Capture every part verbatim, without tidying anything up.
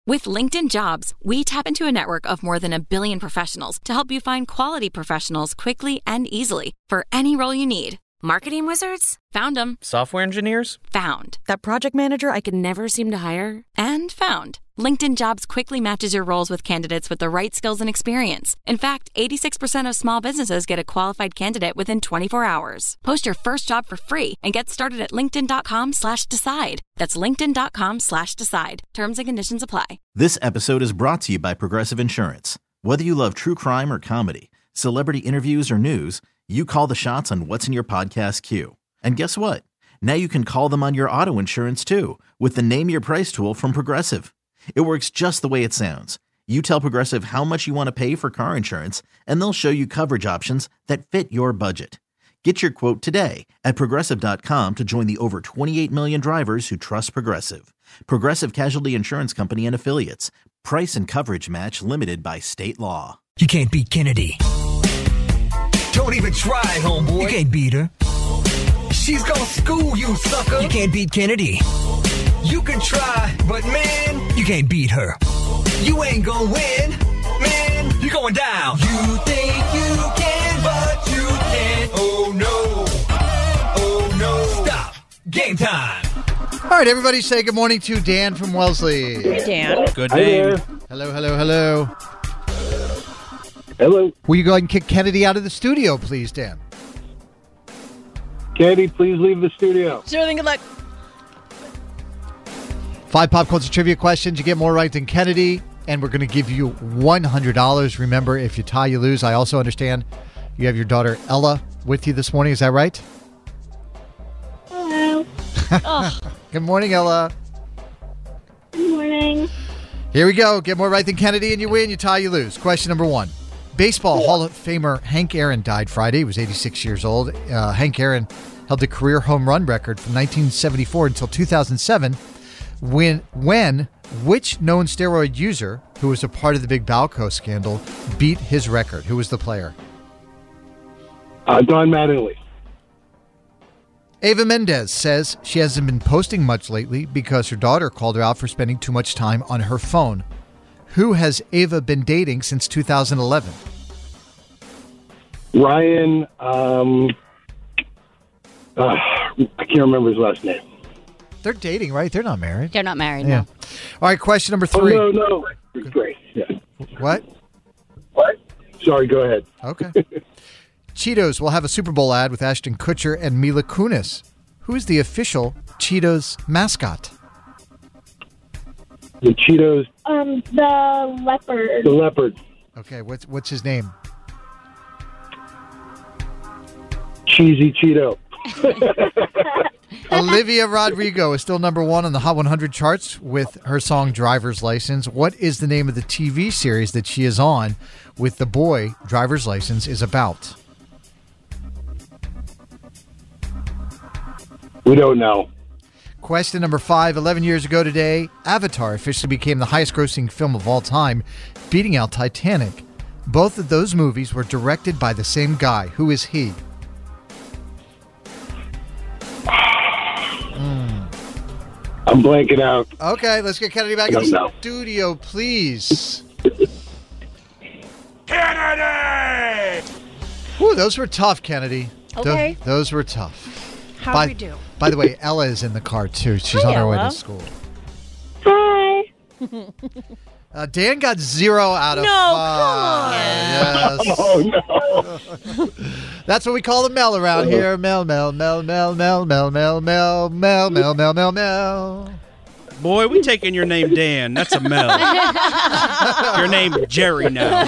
With LinkedIn Jobs, we tap into a network of more than a billion professionals to help you find quality professionals quickly and easily for any role you need. Marketing wizards? Found them. Software engineers? Found. That project manager I could never seem to hire? And found. LinkedIn Jobs quickly matches your roles with candidates with the right skills and experience. In fact, eighty-six percent of small businesses get a qualified candidate within twenty-four hours. Post your first job for free and get started at linkedin.com slash decide. That's linkedin.com slash decide. Terms and conditions apply. This episode is brought to you by Progressive Insurance. Whether you love true crime or comedy, celebrity interviews or news, you call the shots on what's in your podcast queue. And guess what? Now you can call them on your auto insurance too with the Name Your Price tool from Progressive. It works just the way it sounds. You tell Progressive how much you want to pay for car insurance, and they'll show you coverage options that fit your budget. Get your quote today at Progressive dot com to join the over twenty-eight million drivers who trust Progressive. Progressive Casualty Insurance Company and Affiliates. Price and coverage match limited by state law. You can't beat Kennedy. Don't even try, homeboy. You can't beat her. She's gonna school you, sucker. You can't beat Kennedy. You can try, but man, you can't beat her. You ain't gonna win, man. You're going down. You think you can, but you can't. Oh no. Oh no. Stop. Game time. All right, everybody say good morning to Dan from Wellesley. Hey, Dan. Good name. Hello, hello, hello. Hello. Will you go ahead and kick Kennedy out of the studio, please, Dan? Kennedy, please leave the studio. Sure thing, good luck. Five pop culture trivia questions. You get more right than Kennedy, and we're going to give you one hundred dollars. Remember, if you tie, you lose. I also understand you have your daughter Ella with you this morning. Is that right? Hello. Oh. Good morning, Ella. Good morning. Here we go. Get more right than Kennedy, and you win. You tie, you lose. Question number one. Baseball Hall of Famer Hank Aaron died Friday. He was eighty-six years old. Uh, Hank Aaron held the career home run record from nineteen seventy-four until two thousand seven. When, when which known steroid user who was a part of the Big Balco scandal beat his record? Who was the player? Uh, Don Mattingly. Eva Mendes says she hasn't been posting much lately because her daughter called her out for spending too much time on her phone. Who has Eva been dating since two thousand eleven? Ryan, um, uh, I can't remember his last name. They're dating, right? They're not married. They're not married, Yeah. no. All right, question number three. Oh, no, no. Great. Yeah. What? What? Sorry, go ahead. Okay. Cheetos will have a Super Bowl ad with Ashton Kutcher and Mila Kunis. Who is the official Cheetos mascot? The Cheetos. Um, the leopard. The leopard. Okay, what's what's his name? Cheesy Cheeto. Olivia Rodrigo is still number one on the Hot one hundred charts with her song Driver's License. What is the name of the T V series that she is on with the boy Driver's License is about? We don't know. Question number five. eleven years ago today, Avatar officially became the highest grossing film of all time, beating out Titanic. Both of those movies were directed by the same guy. Who is he? I'm blanking out. Okay, let's get Kennedy back in the studio, please. Kennedy! Ooh, those were tough, Kennedy. Okay. Th- those were tough. How'd by, we do? By the way, Ella is in the car, too. She's Hi, on her way Ella. to school. Hi. Uh, Dan got zero out of No, five. come on. Yes. Oh, no. That's what we call the Mel around here. Mel, Mel, Mel, Mel, Mel, Mel, Mel, Mel, Mel, Mel, Mel, Mel, Mel. Boy, we taking your name Dan. That's a Mel. Your name Jerry now.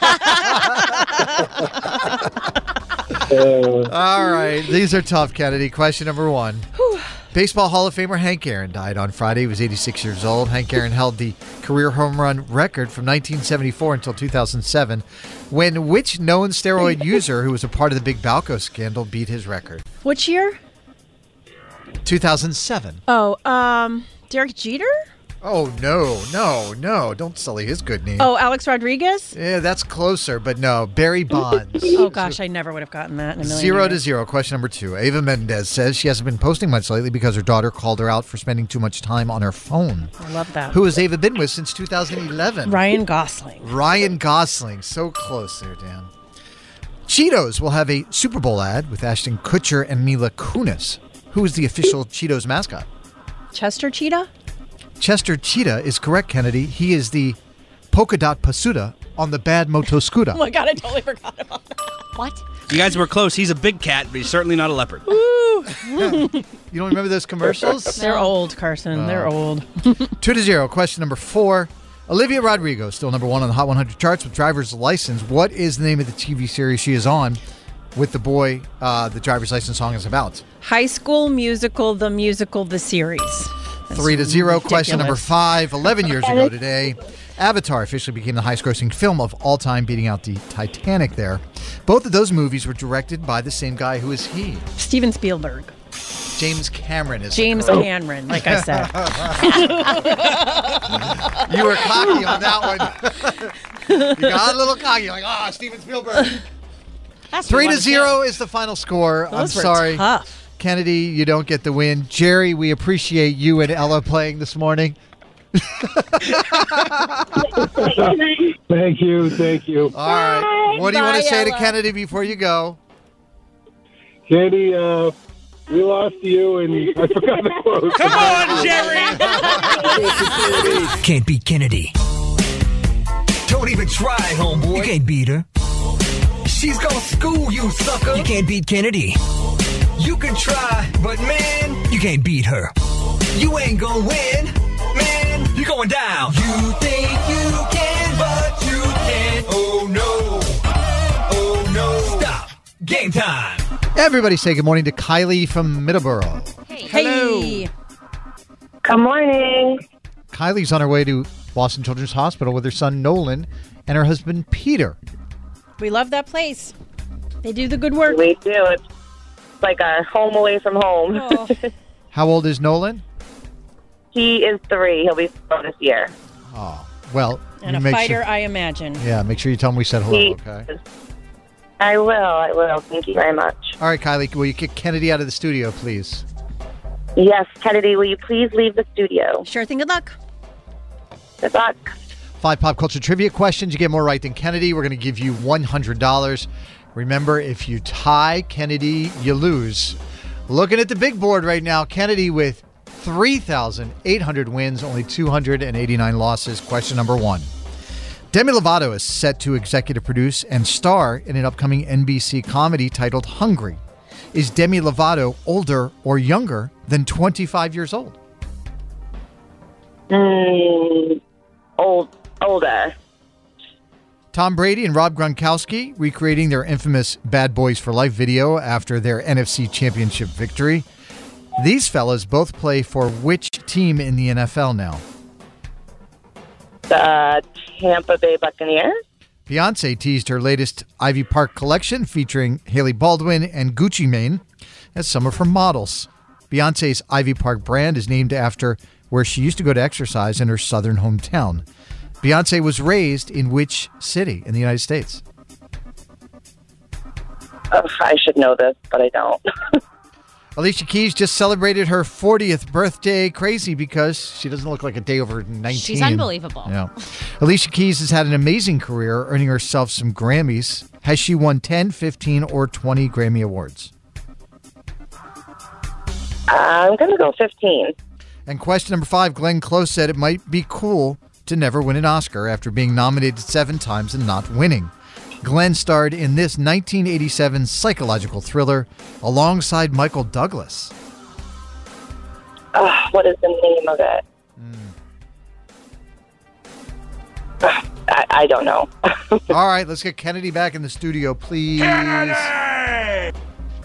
Uh, All right. These are tough, Kennedy. Question number one. Baseball Hall of Famer Hank Aaron died on Friday. He was eighty-six years old. Hank Aaron held the career home run record from nineteen seventy-four until two thousand seven, when which known steroid user who was a part of the Big Balco scandal beat his record? Which year? two thousand seven. Oh, um, Derek Jeter? Oh, no, no, no. Don't sully his good name. Oh, Alex Rodriguez? Yeah, that's closer, but no. Barry Bonds. Oh, gosh, I never would have gotten that in a million Zero years. to zero. Question number two. Ava Mendez says she hasn't been posting much lately because her daughter called her out for spending too much time on her phone. I love that. Who has Ava been with since two thousand eleven? Ryan Gosling. Ryan Gosling. So close there, Dan. Cheetos will have a Super Bowl ad with Ashton Kutcher and Mila Kunis. Who is the official Cheetos mascot? Chester Cheetah? Chester Cheetah is correct, Kennedy. He is the polka dot pasuda on the bad motoscooter. Oh, my God, I totally forgot about that. What? You guys were close. He's a big cat, but he's certainly not a leopard. Ooh. You don't remember those commercials? They're old, Carson. Oh. They're old. Two to zero. Question number four. Olivia Rodrigo, still number one on the Hot one hundred charts with Driver's License. What is the name of the T V series she is on with the boy uh, the Driver's License song is about? High School Musical, the musical, the series. That's Three to zero. ridiculous. Question number five. Eleven years ago today, Avatar officially became the highest-grossing film of all time, beating out the Titanic there. Both of those movies were directed by the same guy. Who is he? Steven Spielberg. James Cameron is James correct. Cameron, like I said. You were cocky on that one. You got a little cocky. Like, ah, oh, Steven Spielberg. That's Three what to I zero is the final score. I'm Those were sorry. tough. Kennedy, you don't get the win. Jerry, we appreciate you and Ella playing this morning. Thank you. Thank you. All right. What do you want to Bye, say to Ella. Kennedy before you go? Candy, uh, we lost you, and I forgot the quote. Come on, Jerry! Can't beat Kennedy. Don't even try, homeboy. You can't beat her. She's gonna school you, sucker. You can't beat Kennedy. You can try, but man, You can't beat her. you ain't gonna win. Man, you're going down. You think you can, but you can't. Oh no. Oh no. Stop. Game time. Everybody say good morning to Kylie from Middleborough. Hey. Good morning. Kylie's on her way to Boston Children's Hospital with her son Nolan and her husband Peter. We love that place. They do the good work. We do. It's like a home away from home. Oh. How old is Nolan? He is three. He'll be four this year. Oh, well, And you a make fighter, Sure, I imagine. yeah, make sure you tell him we said hello, He okay? is- I will. I will. Thank you very much. All right, Kylie, will you kick Kennedy out of the studio, please? Yes, Kennedy, will you please leave the studio? Sure thing. Good luck. Good luck. Five pop culture trivia questions. You get more right than Kennedy. We're going to give you one hundred dollars. Remember, if you tie Kennedy, you lose. Looking at the big board right now, Kennedy with three thousand eight hundred wins, only two hundred eighty-nine losses. Question number one. Demi Lovato is set to executive produce and star in an upcoming N B C comedy titled Hungry. Is Demi Lovato older or younger than twenty-five years old? Mm, old, older. Tom Brady and Rob Gronkowski recreating their infamous Bad Boys for Life video after their N F C Championship victory. These fellas both play for which team in the N F L now? The Tampa Bay Buccaneers. Beyonce teased her latest Ivy Park collection featuring Hailey Baldwin and Gucci Mane as some of her models. Beyonce's Ivy Park brand is named after where she used to go to exercise in her southern hometown. Beyonce was raised in which city in the United States? Oh, I should know this, but I don't. Alicia Keys just celebrated her fortieth birthday. Crazy because she doesn't look like a day over nineteen. She's unbelievable. Yeah. Alicia Keys has had an amazing career, earning herself some Grammys. Has she won ten, fifteen, or twenty Grammy Awards? I'm going to go fifteen. And question number five, Glenn Close said it might be cool to never win an Oscar after being nominated seven times and not winning. Glenn starred in this nineteen eighty-seven psychological thriller alongside Michael Douglas. Uh, what is the name of it? Mm. Uh, I, I don't know. All right, let's get Kennedy back in the studio, please. Kennedy!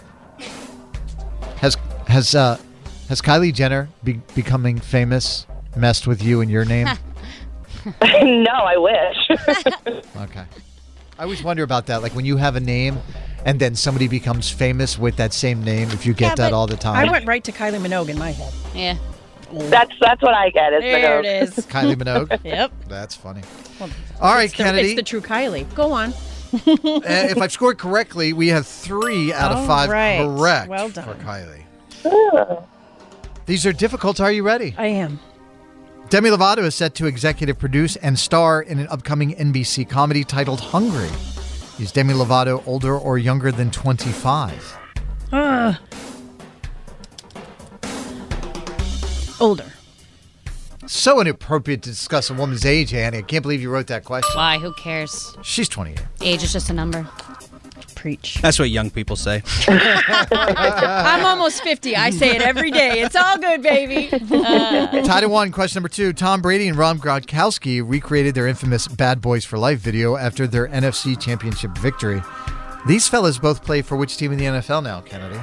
Has has uh, has Kylie Jenner be, becoming famous messed with you and your name? No, I wish. Okay. I always wonder about that. Like when you have a name and then somebody becomes famous with that same name, if you get Yeah, that but all the time. I went right to Kylie Minogue in my head. Yeah. That's that's what I get. Is There Minogue. it is. Kylie Minogue. Yep. That's funny. All right, It's the, Kennedy. it's the true Kylie. Go on. Uh, if I've scored correctly, we have three out of All five right. correct Well for done. Kylie. These are difficult. Are you ready? I am. Demi Lovato is set to executive produce and star in an upcoming N B C comedy titled Hungry. Is Demi Lovato older or younger than twenty-five? Uh, older. So inappropriate to discuss a woman's age, Annie. I can't believe you wrote that question. Why? Who cares? She's twenty-eight. Age is just a number. Preach. That's what young people say. I'm almost fifty. I say it every day. It's all good, baby. Uh, Tied at one. Question number two. Tom Brady and Rob Gronkowski recreated their infamous Bad Boys for Life video after their N F C Championship victory. These fellas both play for which team in the N F L now, Kennedy?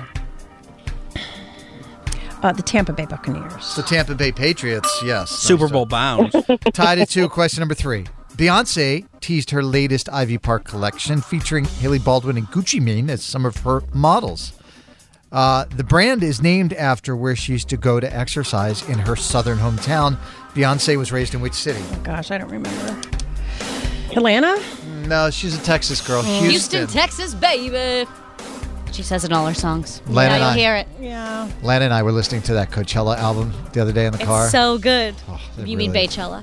uh, the Tampa Bay Buccaneers. The Tampa Bay Patriots, yes. Super Bowl bound. Tied at two. Question number three. Beyonce teased her latest Ivy Park collection featuring Haley Baldwin and Gucci Mane as some of her models. Uh, the brand is named after where she used to go to exercise in her southern hometown. Beyonce was raised in which city? Oh, gosh, I don't remember. Atlanta? No, she's a Texas girl. Houston. Houston, Texas, baby. She says it in all her songs. Lana now and you'll I- hear it. Yeah. Lana and I were listening to that Coachella album the other day in the It's car. so good. Oh, it you mean really- Baychella?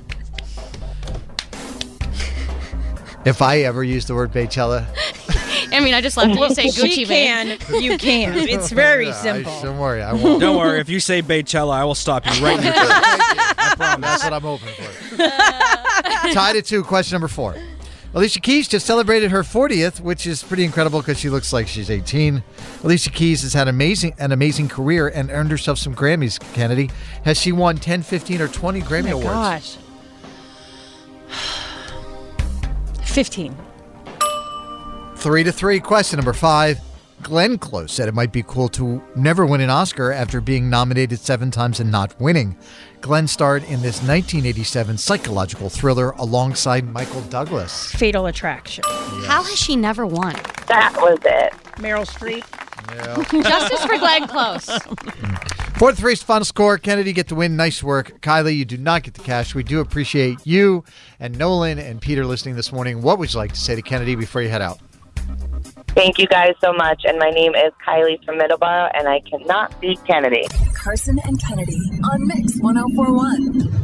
If I ever use the word Baychella, I mean, I just left you say Gucci She Mane. can. You can. It's very I- simple. don't worry, I won't. Don't worry. If you say Baychella, I will stop you right in your tracks. I promise. That's what I'm hoping for. Tied at two. Question number four. Alicia Keys just celebrated her fortieth, which is pretty incredible because she looks like she's eighteen. Alicia Keys has had amazing an amazing career and earned herself some Grammys, Kennedy. Has she won ten, fifteen, or twenty Grammy Oh my Awards? gosh. fifteen. Three to three. Question number five. Glenn Close said it might be cool to never win an Oscar after being nominated seven times and not winning. Glenn starred in this nineteen eighty-seven psychological thriller alongside Michael Douglas. Fatal Attraction. How has she never won? That was it. Meryl Streep. Justice for Glenn Close. Four to three final score. Kennedy get the win. Nice work. Kylie, you do not get the cash. We do appreciate you and Nolan and Peter listening this morning. What would you like to say to Kennedy before you head out? Thank you guys so much. And my name is Kylie from Middleborough, and I cannot beat Kennedy. Carson and Kennedy on Mix one oh four point one.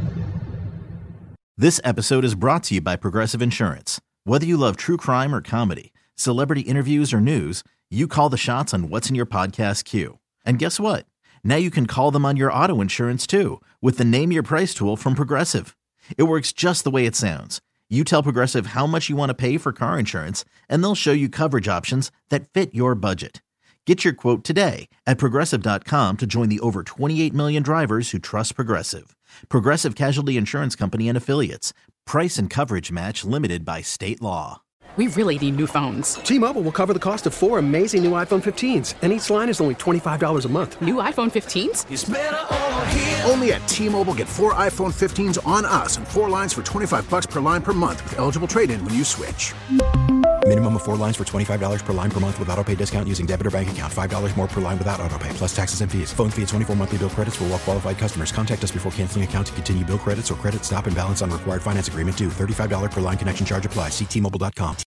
This episode is brought to you by Progressive Insurance. Whether you love true crime or comedy, celebrity interviews or news, you call the shots on what's in your podcast queue. And guess what? Now you can call them on your auto insurance too with the Name Your Price tool from Progressive. It works just the way it sounds. You tell Progressive how much you want to pay for car insurance, and they'll show you coverage options that fit your budget. Get your quote today at Progressive dot com to join the over twenty-eight million drivers who trust Progressive. Progressive Casualty Insurance Company and Affiliates. Price and coverage match limited by state law. We really need new phones. T-Mobile will cover the cost of four amazing new iPhone fifteens, and each line is only twenty-five dollars a month. New iPhone fifteens? It's better over here. Only at T-Mobile, get four iPhone fifteens on us and four lines for twenty-five bucks per line per month with eligible trade-in when you switch. Minimum of four lines for twenty-five dollars per line per month with autopay discount using debit or bank account. five dollars more per line without autopay, plus taxes and fees. Phone fee at twenty-four monthly bill credits for well-qualified customers. Contact us before canceling account to continue bill credits or credit stop and balance on required finance agreement due. thirty-five dollars per line connection charge applies. See T Mobile dot com.